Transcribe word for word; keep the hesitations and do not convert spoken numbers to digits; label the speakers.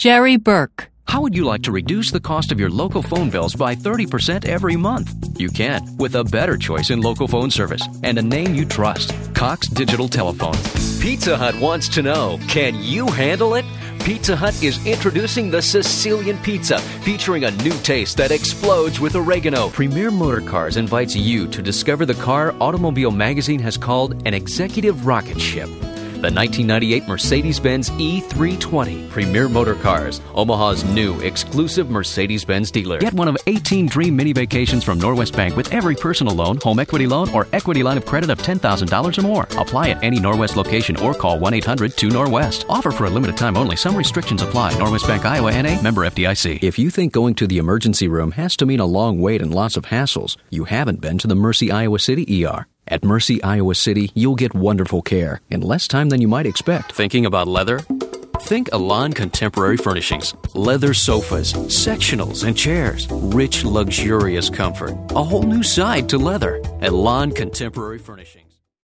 Speaker 1: Jerry Burke.
Speaker 2: How would you like to reduce the cost of your local phone bills by thirty percent every month? You can with a better choice in local phone service and a name you trust, Cox Digital Telephone. Pizza Hut wants to know, can you handle it? Pizza Hut is introducing the Sicilian Pizza, featuring a new taste that explodes with oregano. Premier Motorcars invites you to discover the car Automobile Magazine has called an executive rocket ship. The nineteen ninety-eight Mercedes-Benz E three twenty. Premier Motorcars, Omaha's new exclusive Mercedes-Benz dealer. Get one of eighteen dream mini vacations from Norwest Bank with every personal loan, home equity loan, or equity line of credit of ten thousand dollars or more. Apply at any Norwest location or call one eight hundred two Norwest. Offer for a limited time only. Some restrictions apply. Norwest Bank, Iowa, N A, member F D I C. If you think going to the emergency room has to mean a long wait and lots of hassles, you haven't been to the Mercy Iowa City E R. At Mercy Iowa City, you'll get wonderful care in less time than you might expect. Thinking about leather? Think Elan Contemporary Furnishings. Leather sofas, sectionals, and chairs. Rich, luxurious comfort. A whole new side to leather. Elan Contemporary Furnishings.